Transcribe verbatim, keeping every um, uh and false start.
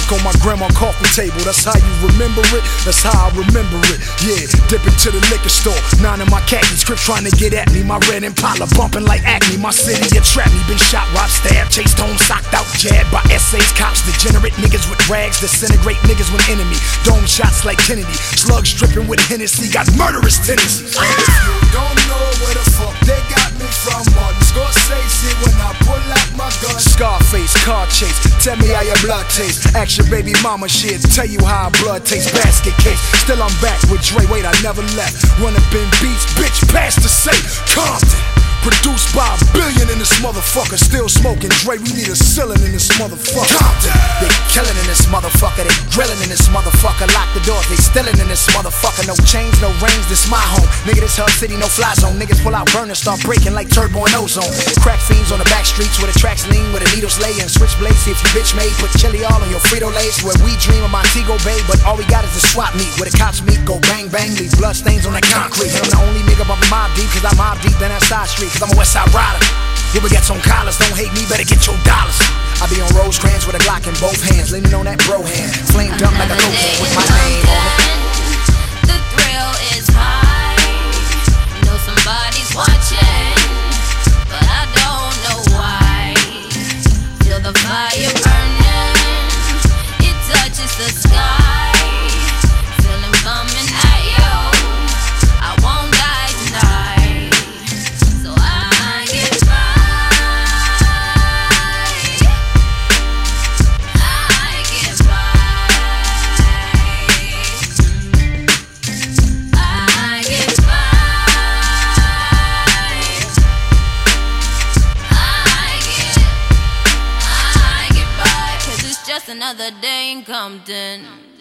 Chronic on my grandma coffee table. That's how you remember it. That's how I remember it. Yeah, dipping to the liquor store. Nine of my khakis, Crips trying to get at me. My red Impala bumping like acne. My city, you trap me. Been shot, robbed, stabbed, chased home, socked out, jabbed by S As, cops, degenerate niggas with rags, disintegrate niggas with enemy. Dome shots like Kennedy. Slugs dripping with Hennessy. Got murderous tendencies. If you don't know where the fuck they got me from, Martin Scorsese when I pull out my gun. Scarface, car chase, tell me how your blood tastes. Ask your baby mama shit, tell you how blood tastes. Basket case, still I'm back with Dre, wait I never left. Run up in beats, bitch, pass the safe. Compton, produced by a billion in this motherfucker. Still smoking Dre, we need a ceiling in this motherfucker. Compton, they killing in this motherfucker, they grilling in this motherfucker. Lock the doors, they stealing in this motherfucker. No chains, no rings, this my home. Nigga, this Hub City, no fly zone. Niggas pull out burners, start breaking like turbo and ozone. Crack fiends on the back streets where the tracks lean, where the needles lay and switchblades. See if you bitch made, put chili all on your Frito-Lays. Where we dream of Montego Bay, but all we got is the swap meet. Where the cops meet, go bang bang, leave blood stains on that concrete. And I'm the only nigga bumping mob deep, cause I mob deep in that side street. Cause I'm a West Side rider. You get some collars, don't hate me, better get your dollars. I be on Rosecrans with a Glock in both hands, leaning on that bro hand, flamed up like a cocaine with my name on it. The thrill is high, know somebody's watching, but I don't know why. Feel the fire burning, it touches the sky. Feel him coming at you, I won't die tonight, so I get by. I get by. I get by. I get, I get by, 'cause it's just another day in Compton.